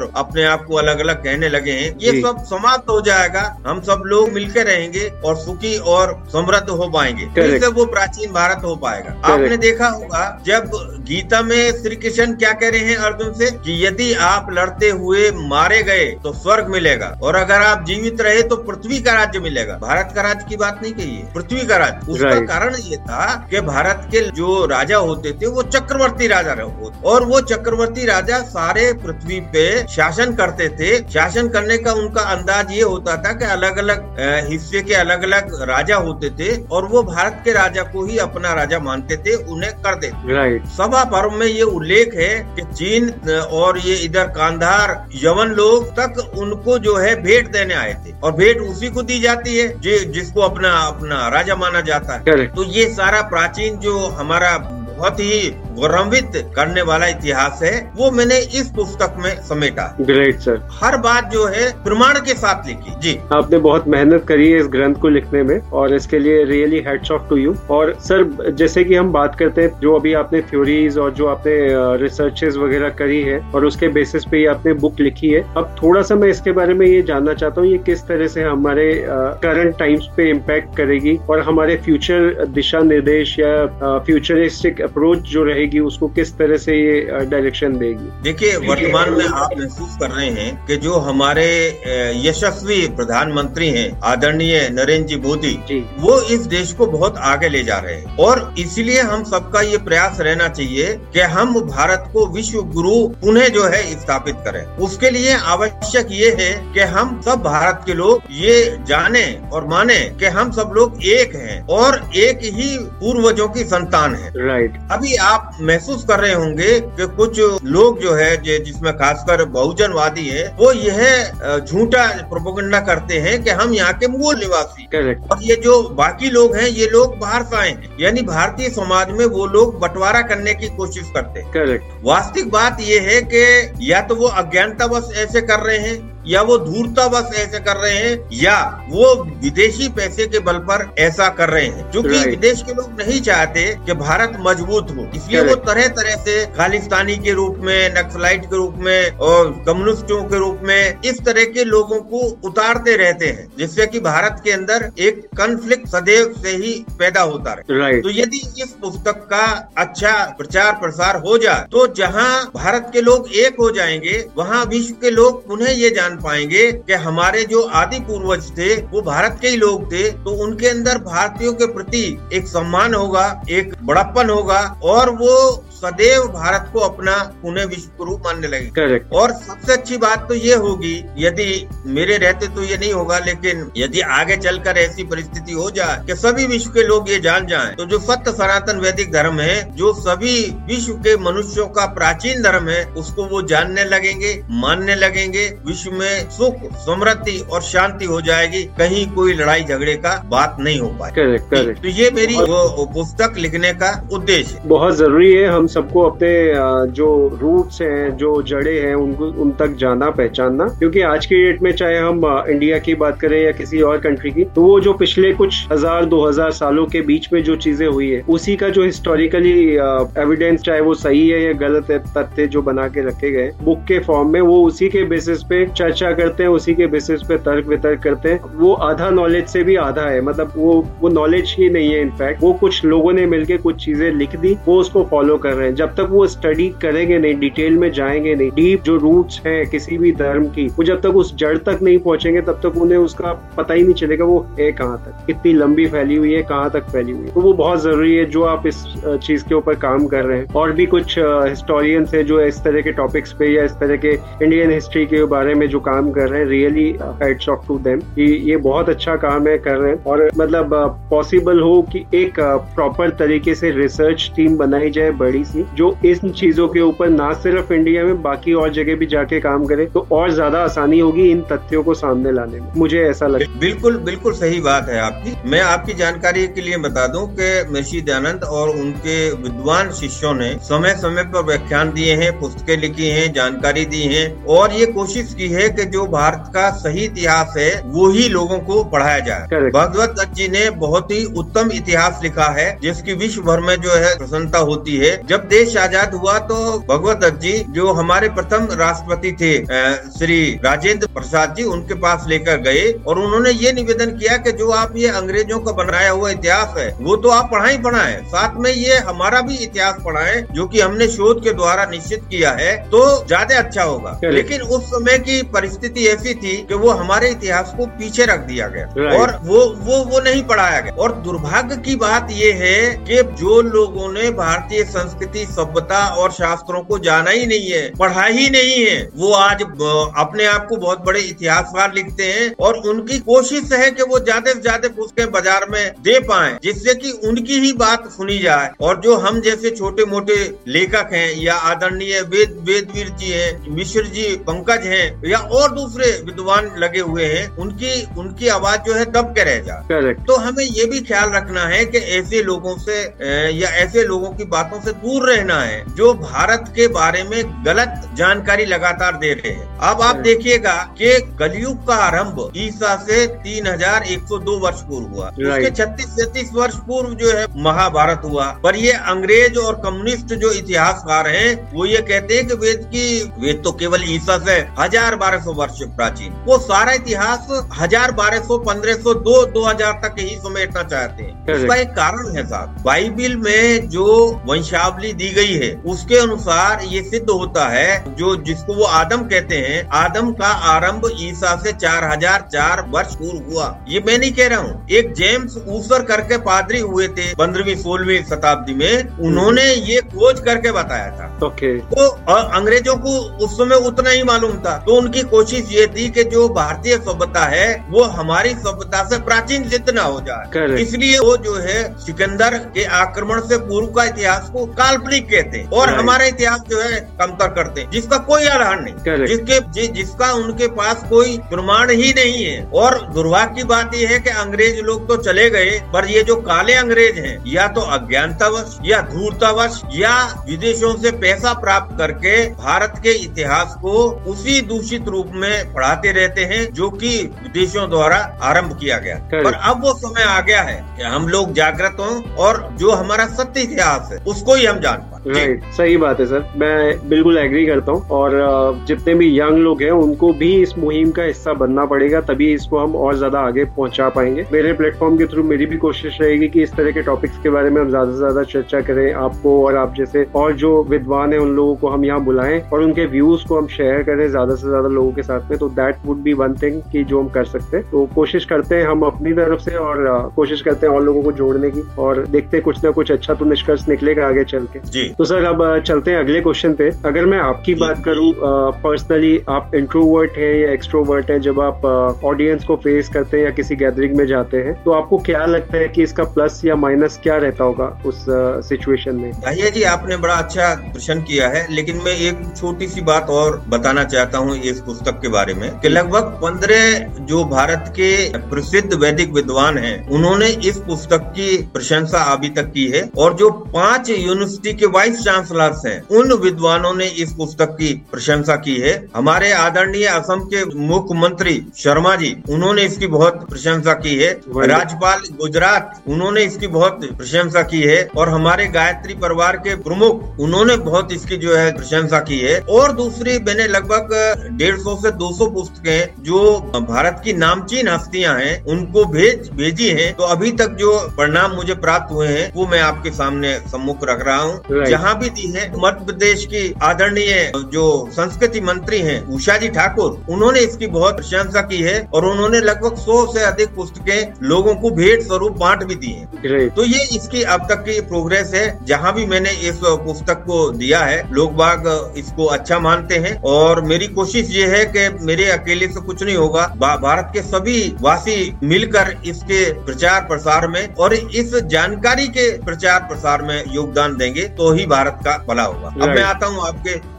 और अपने आप को अलग अलग कहने लगे हैं, ये सब समाप्त हो जाएगा। हम सब लोग मिलकर रहेंगे और सुखी और समृद्ध हो पाएंगे, फिर से वो प्राचीन भारत हो पाएगा। आपने देखा होगा जब गीता में श्री कृष्ण क्या कह रहे हैं अर्जुन से कि यदि आप लड़ते हुए मारे गए तो स्वर्ग मिलेगा, और अगर आप जीवित रहे तो पृथ्वी का राज्य मिलेगा। भारत का राज्य की बात नहीं कही है, पृथ्वी का राज्य। उसका कारण ये था कि भारत के जो राजा होते थे वो चक्रवर्ती राजा होते, और वो चक्रवर्ती राजा सारे पृथ्वी पे शासन करते थे। शासन करने का उनका अंदाज ये होता था कि अलग अलग हिस्से के अलग अलग राजा होते थे, और वो भारत के राजा को ही अपना राजा मानते थे, उन्हें कर देते। सभा पर्व में ये उल्लेख है कि चीन और ये इधर कांधार यवन लोग तक उनको जो है भेंट देने आए थे, और भेंट उसी को दी जाती है जिसको अपना राजा माना जाता है। तो ये सारा प्राचीन जो हमारा बहुत ही गौरवान्वित करने वाला इतिहास है वो मैंने इस पुस्तक में समेटा। Great sir. हर बात जो है प्रमाण के साथ लिखी। जी, आपने बहुत मेहनत करी है इस ग्रंथ को लिखने में, और इसके लिए really hats off to you. और सर, जैसे कि हम बात करते हैं, जो अभी आपने थ्योरीज और जो आपने रिसर्चेस वगैरह करी है और उसके बेसिस पे ही आपने बुक लिखी है, अब थोड़ा सा मैं इसके बारे में ये जानना चाहता हूँ, ये किस तरह से हमारे करंट टाइम्स पे इम्पैक्ट करेगी और हमारे फ्यूचर दिशा निर्देश या फ्यूचरिस्टिक अप्रोच जो रहेगी उसको किस तरह से ये डायरेक्शन देगी। देखिए, वर्तमान में आप महसूस कर रहे हैं कि जो हमारे यशस्वी प्रधानमंत्री हैं आदरणीय नरेंद्र जी मोदी, वो इस देश को बहुत आगे ले जा रहे हैं, और इसलिए हम सबका ये प्रयास रहना चाहिए कि हम भारत को विश्व गुरु पुनः जो है स्थापित करें। उसके लिए आवश्यक ये है कि हम सब भारत के लोग ये जाने और माने कि हम सब लोग एक हैं और एक ही पूर्वजों की संतान है। अभी आप महसूस कर रहे होंगे कि कुछ लोग जो है जिसमें खासकर बहुजनवादी है, वो यह झूठा प्रोपेगेंडा करते हैं कि हम यहाँ के मूल निवासी, और ये जो बाकी लोग हैं ये लोग बाहर से आए हैं, यानी भारतीय समाज में वो लोग बंटवारा करने की कोशिश करते हैं। वास्तविक बात ये है कि या तो वो अज्ञानतावश ऐसे कर रहे हैं, या वो धूर्ततावश ऐसे कर रहे हैं, या वो विदेशी पैसे के बल पर ऐसा कर रहे हैं, क्योंकि विदेश के लोग नहीं चाहते कि भारत मजबूत हो। इसलिए वो तरह तरह से खालिस्तानी के रूप में, नक्सलाइट के रूप में और कम्युनिस्टों के रूप में इस तरह के लोगों को उतारते रहते हैं, जिससे कि भारत के अंदर एक कॉन्फ्लिक्ट सदैव से ही पैदा होता रहे। तो यदि इस पुस्तक का अच्छा प्रचार प्रसार हो जाए तो जहाँ भारत के लोग एक हो जाएंगे, वहाँ विश्व के लोग पुनः ये जान पाएंगे कि हमारे जो आदि पूर्वज थे वो भारत के ही लोग थे, तो उनके अंदर भारतीयों के प्रति एक सम्मान होगा, एक बड़प्पन होगा, और वो सदैव भारत को अपना पुनः विश्व गुरु मानने लगे। और सबसे अच्छी बात तो ये होगी, यदि मेरे रहते तो ये नहीं होगा, लेकिन यदि आगे चलकर ऐसी परिस्थिति हो जाए कि सभी विश्व के लोग ये जान जाएं, तो जो सत्य सनातन वैदिक धर्म है, जो सभी विश्व के मनुष्यों का प्राचीन धर्म है, उसको वो जानने लगेंगे, मानने लगेंगे। विश्व में सुख, समृद्धि और शांति हो जाएगी, कहीं कोई लड़ाई झगड़े का बात नहीं हो पाए। तो ये मेरी पुस्तक लिखने का उद्देश्य है। बहुत जरूरी है हम सबको अपने जो रूट्स हैं, जो जड़े हैं, उनको उन तक जाना, पहचानना, क्योंकि आज की डेट में चाहे हम इंडिया की बात करें या किसी और कंट्री की, तो वो जो पिछले कुछ 1000-2000 सालों के बीच में जो चीजें हुई है, उसी का जो हिस्टोरिकली एविडेंस, चाहे वो सही है या गलत है, तथ्य जो बना के रखे गए बुक के फॉर्म में, वो उसी के बेसिस पे चर्चा करते हैं, उसी के बेसिस पे तर्क वितर्क करते हैं। वो आधा नॉलेज से भी आधा है, मतलब वो नॉलेज ही नहीं है। इनफैक्ट वो कुछ लोगों ने मिलके कुछ चीजें लिख दी, वो उसको फॉलो कर रहे हैं। जब तक वो स्टडी करेंगे नहीं, डिटेल में जाएंगे नहीं, डीप जो रूट्स हैं किसी भी धर्म की, वो जब तक उस जड़ तक नहीं पहुंचेंगे, तब तक उन्हें उसका पता ही नहीं चलेगा वो है कहाँ तक, कितनी लंबी फैली हुई है, कहाँ तक फैली हुई है। तो वो बहुत जरूरी है जो आप इस चीज के ऊपर काम कर रहे हैं। और भी कुछ हिस्टोरियंस है जो इस तरह के टॉपिक्स पे या इस तरह के इंडियन हिस्ट्री के बारे में जो काम कर रहे हैं, really hats off to them. ये बहुत अच्छा काम है कर रहे हैं, और मतलब पॉसिबल हो कि एक प्रॉपर तरीके से रिसर्च टीम बनाई जाए बड़ी सी, जो इन चीजों के ऊपर ना सिर्फ इंडिया में बाकी और जगह भी जाके काम करे, तो और ज्यादा आसानी होगी इन तथ्यों को सामने लाने में, मुझे ऐसा लगता है। बिल्कुल सही बात है आपकी। मैं आपकी जानकारी के लिए बता दूं कि महर्षि दयानंद और उनके विद्वान शिष्यों ने समय समय पर व्याख्यान दिए हैं, पुस्तकें लिखी हैं, जानकारी दी है, और ये कोशिश की है कि जो भारत का सही इतिहास है वो ही लोगों को पढ़ाया जाए। भगवत दत्त जी ने बहुत ही उत्तम इतिहास लिखा है, जिसकी विश्व भर में जो है प्रसन्नता होती है। जब जब देश आजाद हुआ तो भगवत दत्त जी जो हमारे प्रथम राष्ट्रपति थे श्री राजेंद्र प्रसाद जी, उनके पास लेकर गए और उन्होंने ये निवेदन किया कि जो आप ये अंग्रेजों का बनाया हुआ इतिहास है वो तो आप पढ़ाएं, साथ में ये हमारा भी इतिहास पढ़ाएं जो कि हमने शोध के द्वारा निश्चित किया है, तो ज्यादा अच्छा होगा। लेकिन उस समय की परिस्थिति ऐसी थी कि वो हमारे इतिहास को पीछे रख दिया गया और वो नहीं पढ़ाया गया। और दुर्भाग्य की बात ये है कि जो लोगों ने भारतीय संस्कृति, सभ्यता और शास्त्रों को जाना ही नहीं है, पढ़ा ही नहीं है, वो आज अपने आप को बहुत बड़े इतिहासकार लिखते हैं और उनकी कोशिश है कि वो ज्यादा से ज्यादा पुस्तकें बाजार में दे पाएं जिससे कि उनकी ही बात सुनी जाए। और जो हम जैसे छोटे मोटे लेखक हैं या आदरणीय वेदवीर जी हैं, मिश्र जी, पंकज हैं या और दूसरे विद्वान लगे हुए हैं, उनकी आवाज जो है दब के रह जाए। तो हमें ये भी ख्याल रखना है कि ऐसे लोगों से या ऐसे लोगों की बातों से दूर रहना है जो भारत के बारे में गलत जानकारी लगातार दे रहे हैं। अब आप देखिएगा कि कलयुग का आरंभ ईसा से 3102 वर्ष पूर्व हुआ, उसके 36-37 वर्ष पूर्व जो है महाभारत हुआ। पर ये अंग्रेज और कम्युनिस्ट जो इतिहासकार हैं वो ये कहते हैं कि वेद तो केवल ईसा से 1000-1200 वर्ष प्राचीन, वो सारा इतिहास 1000-1200, 1500, 2000 तक ही समेटना चाहते हैं। इसका एक कारण है साहब, बाइबिल में जो वंशावली दी गई है उसके अनुसार ये सिद्ध होता है जो जिसको वो आदम कहते हैं, आदम का आरंभ ईसा से 4004 वर्ष पूर्व हुआ। ये मैं नहीं कह रहा हूँ, एक जेम्स ऊसर करके पादरी हुए थे 15वीं-16वीं शताब्दी में, उन्होंने ये खोज करके बताया था। तो अंग्रेजों को उस समय उतना ही मालूम था, तो उनकी कोशिश ये थी कि जो भारतीय सभ्यता है वो हमारी सभ्यता से प्राचीन सिद्ध न हो जाए, इसलिए वो जो है सिकंदर के आक्रमण से पूर्व का इतिहास को काल्पनिक कहते हैं और हमारा इतिहास जो है कमतर करते हैं जिसका कोई आधार नहीं, जिसका उनके पास कोई प्रमाण ही नहीं है। और दुर्भाग्य की बात यह है कि अंग्रेज लोग तो चले गए, पर ये जो काले अंग्रेज हैं या तो अज्ञानतावश या धूर्तावश या विदेशों से पैसा प्राप्त करके भारत के इतिहास को उसी दूषित रूप में पढ़ाते रहते हैं जो कि विदेशों द्वारा आरंभ किया गया। पर अब वो समय आ गया है कि हम लोग जागृत हों और जो हमारा सत्य इतिहास है उसको ही हम जान पाए। राइट, सही बात है सर, मैं बिल्कुल एग्री करता हूँ। और जितने भी यंग लोग हैं उनको भी इस मुहिम का हिस्सा बनना पड़ेगा, तभी इसको हम और ज्यादा आगे पहुंचा पाएंगे। मेरे प्लेटफॉर्म के थ्रू मेरी भी कोशिश रहेगी कि इस तरह के टॉपिक्स के बारे में हम ज्यादा से ज्यादा चर्चा करें, आपको और आप जैसे और जो विद्वान है उन लोगों को हम यहाँ बुलाएं और उनके व्यूज को हम शेयर करें ज्यादा से ज्यादा लोगों के साथ में। तो that would be one thing कि जो हम कर सकते हैं। तो कोशिश करते हैं हम अपनी तरफ से और कोशिश करते हैं और लोगों को जोड़ने की, और देखते हैं कुछ ना कुछ अच्छा तो निष्कर्ष निकलेगा आगे चल के। जी। तो सर अब चलते हैं अगले क्वेश्चन पे। अगर मैं आपकी बात करूं पर्सनली, आप इंट्रोवर्ट हैं या एक्सट्रोवर्ट हैं? जब आप ऑडियंस को फेस करते हैं या किसी गैदरिंग में जाते हैं तो आपको क्या लगता है कि इसका प्लस या माइनस क्या रहता होगा उस सिचुएशन में? भैया जी आपने बड़ा अच्छा प्रश्न किया है, लेकिन मैं एक छोटी सी बात और बताना चाहता हूँ इस पुस्तक के बारे में कि लगभग 15 जो भारत के प्रसिद्ध वैदिक विद्वान हैं उन्होंने इस पुस्तक की प्रशंसा अभी तक की है, और जो 5 यूनिवर्सिटी के वाइस चांसलर्स हैं उन विद्वानों ने इस पुस्तक की प्रशंसा की है। हमारे आदरणीय असम के मुख्यमंत्री शर्मा जी, उन्होंने इसकी बहुत प्रशंसा की है। राज्यपाल गुजरात, उन्होंने इसकी बहुत प्रशंसा की है, और हमारे गायत्री परिवार के प्रमुख, उन्होंने बहुत इसकी जो है प्रशंसा की है। और दूसरी मैंने लगभग 150 से 200 पुस्तकें जो भारत की नामचीन हस्तियां हैं उनको भेजी हैं। तो अभी तक जो परिणाम मुझे प्राप्त हुए हैं वो मैं आपके सामने सम्मुख रख रहा हूँ। जहाँ भी दी है, मध्य प्रदेश की आदरणीय जो संस्कृति मंत्री हैं उषा जी ठाकुर, उन्होंने इसकी बहुत प्रशंसा की है और उन्होंने लगभग 100 से अधिक पुस्तकें लोगों को भेंट स्वरूप बांट भी दी हैं। तो ये इसकी अब तक की प्रोग्रेस है। जहाँ भी मैंने इस पुस्तक को दिया है लोग बाग इसको अच्छा मानते हैं, और मेरी कोशिश ये है कि मेरे अकेले से कुछ नहीं होगा, भारत के सभी वासी मिलकर इसके प्रचार प्रसार में और इस जानकारी के प्रचार प्रसार में योगदान देंगे तो ही भारत का भला होगा। अब मैं आता हूँ आपके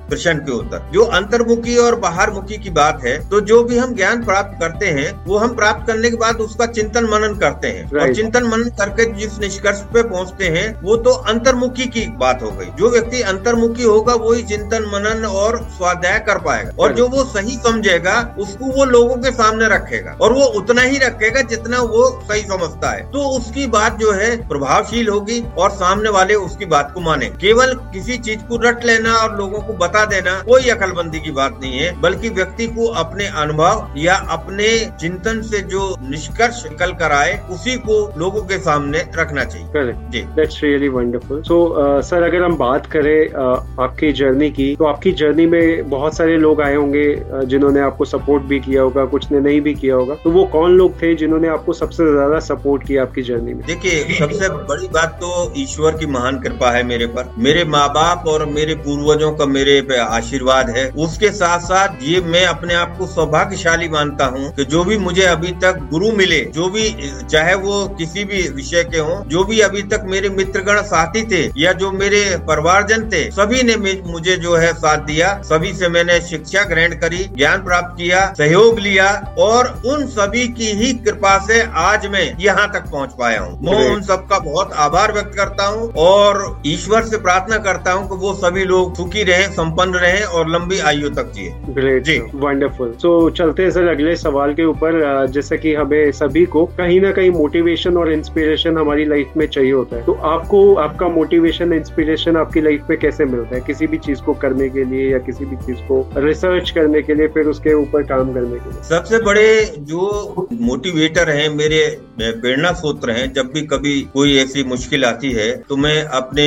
कृष्ण के उत्तर। जो अंतर्मुखी और बाहरमुखी की बात है, तो जो भी हम ज्ञान प्राप्त करते हैं वो हम प्राप्त करने के बाद उसका चिंतन मनन करते हैं, और चिंतन मनन करके जिस निष्कर्ष पे पहुंचते हैं वो तो अंतर्मुखी की बात हो गई। जो व्यक्ति अंतर्मुखी होगा वही चिंतन मनन और स्वाध्याय कर पाएगा, और जो वो सही समझेगा उसको वो लोगों के सामने रखेगा, और वो उतना ही रखेगा जितना वो सही समझता है। तो उसकी बात जो है प्रभावशील होगी और सामने वाले उसकी बात को माने। केवल किसी चीज को रट लेना और लोगों को बता देना कोई अकलमंदी की बात नहीं है, बल्कि व्यक्ति को अपने अनुभव या अपने चिंतन से जो निष्कर्ष निकल कर आए उसी को लोगों के सामने रखना चाहिए। करेक्ट जी, that's really wonderful. So sir, अगर हम बात करें आपकी जर्नी की, तो आपकी जर्नी में बहुत सारे लोग आए होंगे जिन्होंने आपको सपोर्ट भी किया होगा, कुछ ने नहीं भी किया होगा, तो वो कौन लोग थे जिन्होंने आपको सबसे ज्यादा सपोर्ट किया आपकी जर्नी में? देखिए, सबसे बड़ी बात तो ईश्वर की महान कृपा है मेरे पर, मेरे माँ बाप और मेरे पूर्वजों का मेरे पे आशीर्वाद है। उसके साथ साथ ये मैं अपने आप को सौभाग्यशाली मानता हूँ कि जो भी मुझे अभी तक गुरु मिले, जो भी चाहे वो किसी भी विषय के हों, जो भी अभी तक मेरे मित्रगण साथी थे या जो मेरे परिवारजन थे, सभी ने मुझे जो है साथ दिया। सभी से मैंने शिक्षा ग्रहण करी, ज्ञान प्राप्त किया, सहयोग लिया, और उन सभी की ही कृपा से आज मैं यहाँ तक पहुँच पाया हूँ। मैं उन सबका बहुत आभार व्यक्त करता हूँ और ईश्वर से प्रार्थना करता हूँ कि वो सभी लोग सुखी रहे, संपन्न रहे और लंबी आयु तक जिए। ग्रेट जी, वंडरफुल। सो चलते हैं सर अगले सवाल के ऊपर। जैसे कि हमें सभी को कहीं ना कहीं मोटिवेशन और इंस्पिरेशन हमारी लाइफ में चाहिए होता है, तो आपको आपका मोटिवेशन इंस्पिरेशन आपकी लाइफ में कैसे मिलता है, किसी भी चीज को करने के लिए या किसी भी चीज को रिसर्च करने के लिए, फिर उसके ऊपर काम करने के लिए? सबसे बड़े जो मोटिवेटर हैं, मेरे प्रेरणा सूत्र हैं, जब भी कभी कोई ऐसी मुश्किल आती है तो मैं अपने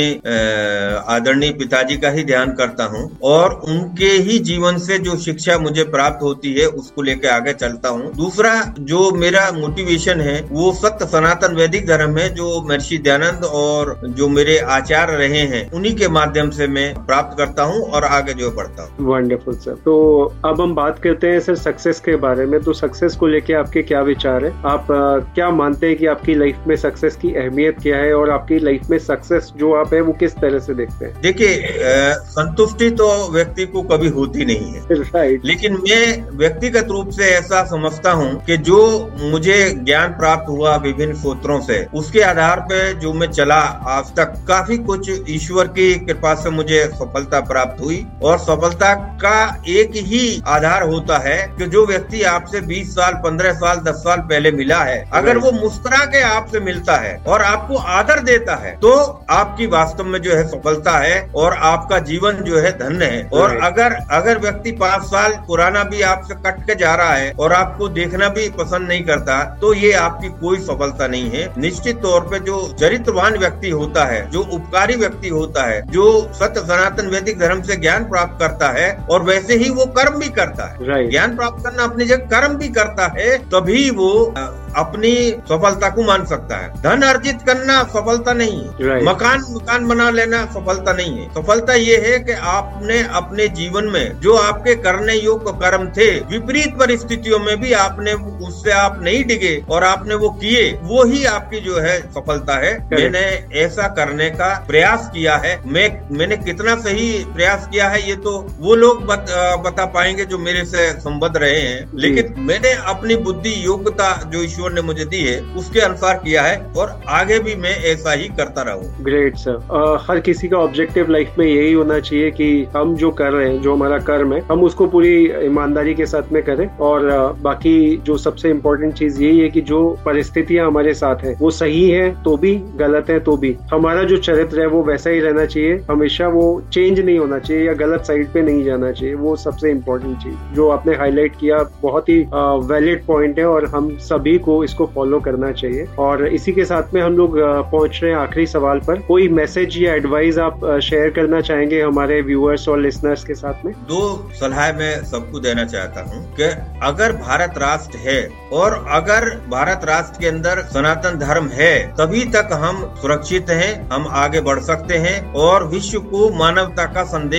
आदरणीय पिताजी का ही ध्यान करता हूँ, और उनके ही जीवन से जो शिक्षा मुझे प्राप्त होती है उसको लेकर आगे चलता हूँ। दूसरा जो मेरा मोटिवेशन है वो सत्य सनातन वैदिक धर्म है, जो महर्षि दयानंद और जो मेरे आचार्य रहे हैं उन्हीं के माध्यम से मैं प्राप्त करता हूँ और आगे जो बढ़ता हूँ। Wonderful sir. तो अब हम बात करते हैं सर सक्सेस के बारे में। तो सक्सेस को लेके आपके क्या विचार है? आप क्या मानते हैं कि आपकी लाइफ में सक्सेस की अहमियत क्या है, और आपकी लाइफ में सक्सेस जो आप है वो किस तरह से देखते हैं? देखिए, संतुष्टि तो व्यक्ति को कभी होती नहीं है, राइट। लेकिन मैं व्यक्तिगत रूप से ऐसा समझता हूँ कि जो मुझे ज्ञान प्राप्त हुआ विभिन्न सूत्रों से, उसके आधार पे जो मैं चला आज तक, काफी कुछ ईश्वर की कृपा से मुझे सफलता प्राप्त हुई। और सफलता का एक ही आधार होता है कि जो व्यक्ति आपसे 20 साल 15 साल 10 साल पहले मिला है, अगर वो मुस्कुरा के आपसे मिलता है और आपको आदर देता है तो आपकी वास्तव में जो है सफलता है और आपका जीवन जो है धन्य है। और अगर व्यक्ति 5 साल पुराना भी आपसे कट के जा रहा है और आपको देखना भी पसंद नहीं करता, तो ये आपकी कोई सफलता नहीं है। निश्चित तौर पे जो चरित्रवान व्यक्ति होता है, जो उपकारी व्यक्ति होता है, जो सत्य सनातन वैदिक धर्म से ज्ञान प्राप्त करता है और वैसे ही वो कर्म भी करता है, ज्ञान प्राप्त करना अपनी जगह, कर्म भी करता है, तभी वो अपनी सफलता को मान सकता है। धन अर्जित करना सफलता नहीं है, मकान बना लेना सफलता नहीं है। सफलता ये है कि आपने अपने जीवन में जो आपके करने योग्य कर्म थे, विपरीत परिस्थितियों में भी आपने उससे आप नहीं डिगे और आपने वो किए, वो ही आपकी जो है सफलता है। मैंने ऐसा करने का प्रयास किया है। मैंने कितना सही प्रयास किया है ये तो वो लोग बता पाएंगे जो मेरे से संबद्ध रहे हैं, लेकिन मैंने अपनी बुद्धि योग्यता जो ईश्वर ने मुझे दी है उसके अनुसार किया है और आगे भी मैं ऐसा ही करता रहूं। Great sir. हर किसी का ऑब्जेक्टिव लाइफ में यही होना चाहिए कि हम जो कर रहे हैं, जो हमारा कर्म है, हम उसको पूरी ईमानदारी के साथ में करें। और बाकी जो सबसे इम्पोर्टेंट चीज यही है कि जो परिस्थितियां हमारे साथ है वो सही है तो भी, गलत है तो भी, हमारा जो चरित्र है वो वैसा ही रहना चाहिए। हमेशा वो चेंज नहीं होना चाहिए या गलत साइड पे नहीं जाना चाहिए। वो सबसे इम्पोर्टेंट चीज जो आपने हाईलाइट किया, बहुत ही वैलिड पॉइंट है और हम सभी को इसको फॉलो करना चाहिए। और इसी के साथ में हम लोग पहुंच रहे हैं आखिरी सवाल पर। कोई मैसेज या एडवाइस आप शेयर करना चाहेंगे हमारे व्यूअर्स और लिसनर्स के साथ में? 2 सलाह मैं सबको देना चाहता हूं कि अगर भारत राष्ट्र है और अगर भारत राष्ट्र के अंदर सनातन धर्म है, तभी तक हम सुरक्षित हैं, हम आगे बढ़ सकते हैं और विश्व को मानवता का संदेश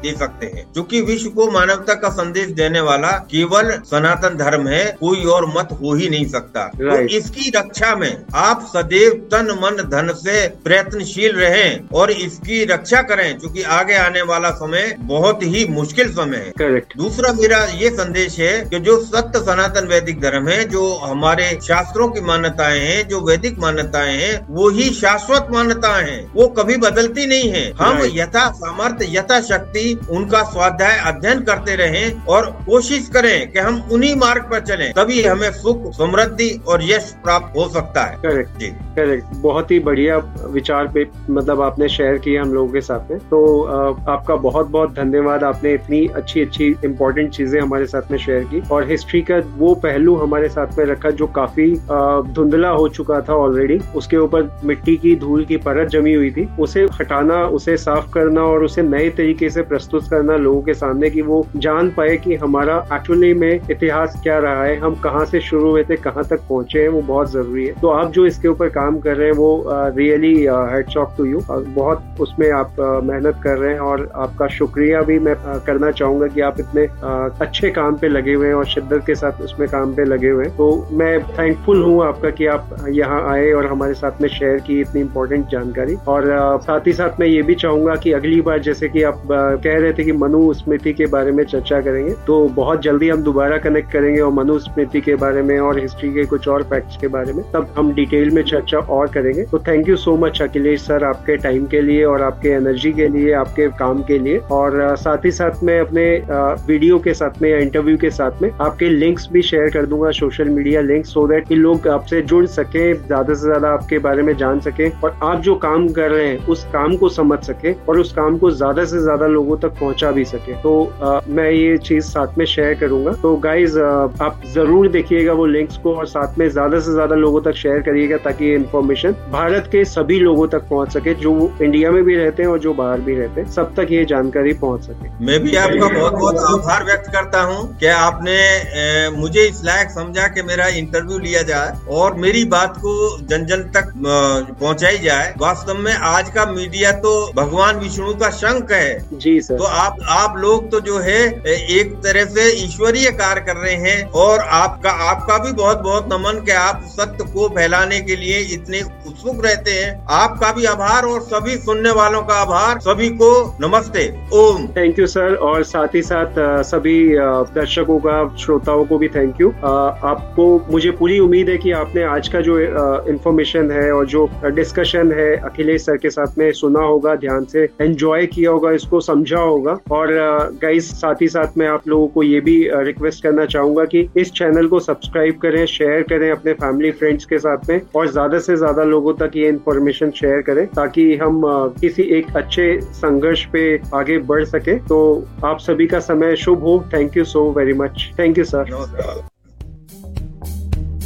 दे सकते हैं, क्योंकि विश्व को मानवता का संदेश देने वाला केवल सनातन धर्म है, कोई और मत हो ही नहीं सकता। तो इसकी रक्षा में आप सदैव तन मन धन से प्रयत्नशील रहें और इसकी रक्षा करें, क्योंकि आगे आने वाला समय बहुत ही मुश्किल समय है। करेक्ट। दूसरा मेरा ये संदेश है कि जो सत्य सनातन वैदिक धर्म है, जो हमारे शास्त्रों की मान्यताएं हैं, जो वैदिक मान्यताएं हैं, वो ही शाश्वत मान्यताएं हैं, वो कभी बदलती नहीं है। हम यथा सामर्थ्य यथा शक्ति उनका स्वाध्याय अध्ययन करते रहें और कोशिश करें कि हम उन्हीं मार्ग पर चलें, तभी हमें सुख समृद्धि और यश प्राप्त हो सकता है। करेक्ट जी, करेक्ट। बहुत ही बढ़िया विचार पे मतलब आपने शेयर किया हम लोगों के साथ में। तो आपका बहुत बहुत धन्यवाद, आपने इतनी अच्छी अच्छी इम्पोर्टेंट चीजें हमारे साथ में शेयर की और हिस्ट्री का वो पहलू हमारे साथ में रखा जो काफी धुंधला हो चुका था ऑलरेडी। उसके ऊपर मिट्टी की धूल की परत जमी हुई थी, उसे हटाना, उसे साफ करना और उसे नए तरीके से प्रस्तुत करना लोगों के सामने कि वो जान पाए कि हमारा एक्चुअली में इतिहास क्या रहा है, हम कहाँ से शुरू हुए थे, कहाँ तक पहुंचे हैं, वो बहुत जरूरी है। तो आप जो इसके ऊपर काम कर रहे हैं वो really heads off to you. बहुत उसमें आप मेहनत कर रहे हैं और आपका शुक्रिया भी मैं करना चाहूंगा कि आप इतने अच्छे काम पे लगे हुए हैं और शिद्दत के साथ उसमें काम पे लगे हुए हैं। तो मैं थैंकफुल हूँ आपका कि आप यहाँ आए और हमारे साथ में शेयर की इतनी इम्पोर्टेंट जानकारी। और साथ ही साथ मैं ये भी चाहूंगा कि अगली बार जैसे कि आप कह रहे थे कि मनु स्मृति के बारे में चर्चा करेंगे, तो बहुत जल्दी हम दोबारा कनेक्ट करेंगे और मनु स्मृति के बारे में और हिस्ट्री के कुछ और फैक्ट्स के बारे में तब हम डिटेल में चर्चा और करेंगे। तो thank you so much Akhilesh sir, आपके टाइम के लिए और आपके एनर्जी के लिए, आपके काम के लिए। और साथ ही साथ मैं अपने वीडियो के साथ में या इंटरव्यू के साथ में आपके लिंक्स भी शेयर कर दूंगा, social media links, so that कि लोग आपसे जुड़ सके, ज्यादा से ज्यादा आपके बारे में जान सके और आप जो काम कर रहे हैं उस काम को समझ सके और उस काम को ज्यादा से ज्यादा लोगों तक पहुंचा भी सके। तो मैं ये चीज साथ में शेयर करूंगा। तो गाइज आप जरूर देखिएगा वो लिंक्स को और साथ में ज्यादा से ज्यादा लोगों तक शेयर करिएगा ताकि ये इन्फॉर्मेशन भारत के सभी लोगों तक पहुंच सके, जो इंडिया में भी रहते हैं और जो बाहर भी रहते हैं, सब तक ये जानकारी पहुंच सके। मैं भी आपका बहुत बहुत आभार व्यक्त करता हूं कि आपने मुझे इस लायक समझा कि मेरा इंटरव्यू लिया जाए और मेरी बात को जन जन तक पहुंचाई जाए। वास्तव में आज का मीडिया तो भगवान विष्णु का शंख है। जी सर। तो आप लोग तो जो है एक तरह से ईश्वरीय कार्य कर रहे हैं और आपका भी बहुत बहुत नमन कि आप सत्य को फैलाने के लिए इतने उत्सुक रहते हैं। आपका भी आभार और सभी सुनने वालों का आभार। सभी को नमस्ते, ओम। Thank you sir. और साथ ही साथ सभी दर्शकों का, श्रोताओं को भी थैंक यू। आपको, मुझे पूरी उम्मीद है कि आपने आज का जो इन्फॉर्मेशन है और जो डिस्कशन है अखिलेश सर के साथ में सुना होगा, ध्यान से एंजॉय किया होगा, इसको समझा होगा। और गाइस साथ ही साथ मैं आप लोगों को ये भी रिक्वेस्ट करना चाहूंगा कि इस चैनल को सब्सक्राइब करें, शेयर करें अपने फैमिली फ्रेंड्स के साथ में और ज्यादा से ज्यादा लोगों तक ये इन्फॉर्मेशन शेयर करें ताकि हम किसी एक अच्छे संघर्ष पे आगे बढ़ सके। तो आप सभी का समय शुभ हो। Thank you so very much. Thank you sir.